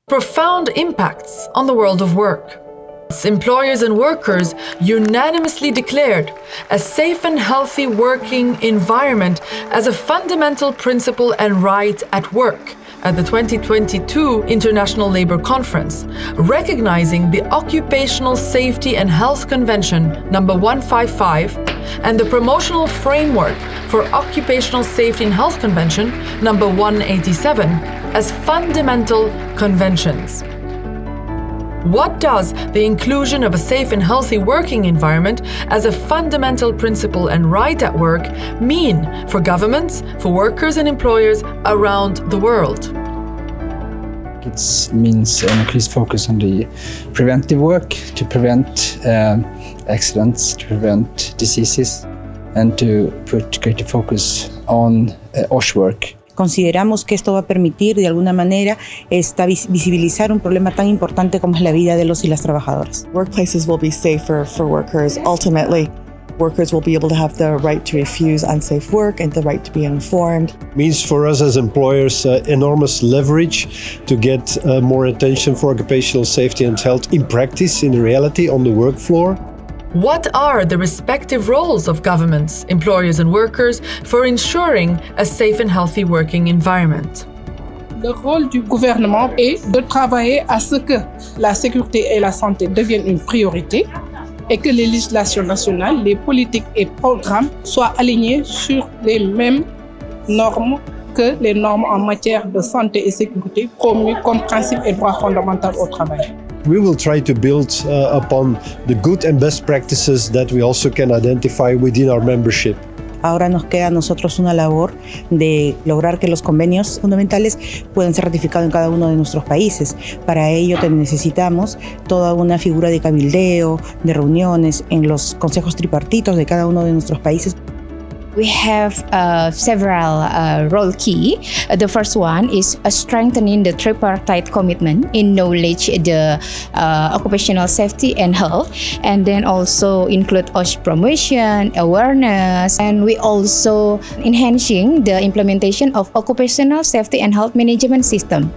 profound impacts on the world of work. Employers and workers unanimously declared a safe and healthy working environment as a fundamental principle and right at work at the 2022 International Labour Conference, recognizing the Occupational Safety and Health Convention number 155 and the Promotional Framework for Occupational Safety and Health Convention number 187 as fundamental conventions. What does the inclusion of a safe and healthy working environment as a fundamental principle and right at work mean for governments, for workers and employers around the world? It means an increased focus on the preventive work to prevent accidents, to prevent diseases, and to put greater focus on OSH work. Consideramos que esto va a permitir, de alguna manera, visibilizar un problema tan importante como es la vida de los y las trabajadoras. Workplaces will be safer for workers. Ultimately, workers will be able to have the right to refuse unsafe work and the right to be informed. Means for us as employers enormous leverage to get more attention for occupational safety and health in practice, in reality, on the work floor. What are the respective roles of governments, employers and workers for ensuring a safe and healthy working environment? Le rôle du gouvernement est de travailler à ce que la sécurité et la santé deviennent une priorité et que les législations nationales, les politiques et programmes soient alignés sur les mêmes normes que les normes en matière de santé et sécurité promues comme principe et droit fondamental au travail. We will try to build upon the good and best practices that we also can identify within our membership. Ahora nos queda a nosotros una labor de lograr que los convenios fundamentales puedan ser ratificados en cada uno de nuestros países. Para ello necesitamos toda una figura de cabildeo, de reuniones en los consejos tripartitos de cada uno de nuestros países. We have several role key. The first one is strengthening the tripartite commitment in knowledge the occupational safety and health, and then also include OSH promotion, awareness, and we also enhancing the implementation of occupational safety and health management system.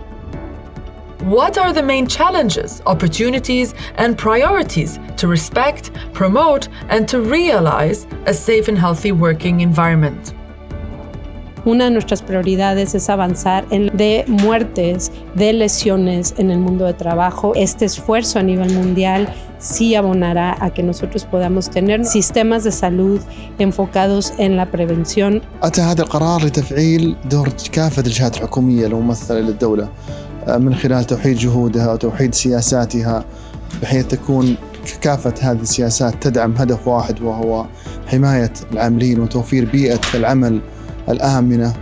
What are the main challenges, opportunities, and priorities to respect, promote, and to realize a safe and healthy working environment? Una de nuestras prioridades es avanzar de muertes, de lesiones en el mundo de trabajo. Este esfuerzo a nivel mundial sí abonará a que nosotros podamos tener sistemas de salud enfocados en la prevención. أتى هذا القرار لتفعيل دور كافة الجهات الحكومية الممثلة للدولة من خلال توحيد جهودها وتوحيد سياساتها بحيث تكون كافة هذه السياسات تدعم هدف واحد وهو حماية العاملين وتوفير بيئة العمل الآمنة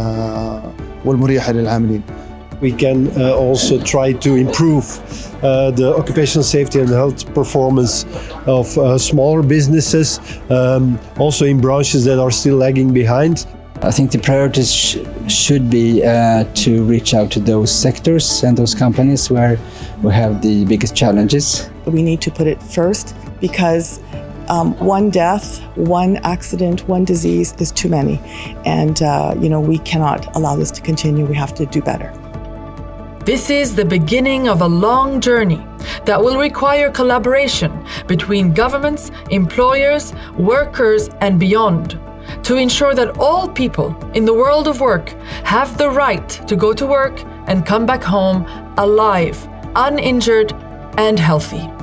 والمريحة للعاملين. We can also try to improve the occupational safety and health performance of smaller businesses, also in branches that are still lagging behind. I think the priorities should be to reach out to those sectors and those companies where we have the biggest challenges. We need to put it first because one death, one accident, one disease is too many. And, we cannot allow this to continue. We have to do better. This is the beginning of a long journey that will require collaboration between governments, employers, workers, and beyond, to ensure that all people in the world of work have the right to go to work and come back home alive, uninjured, and healthy.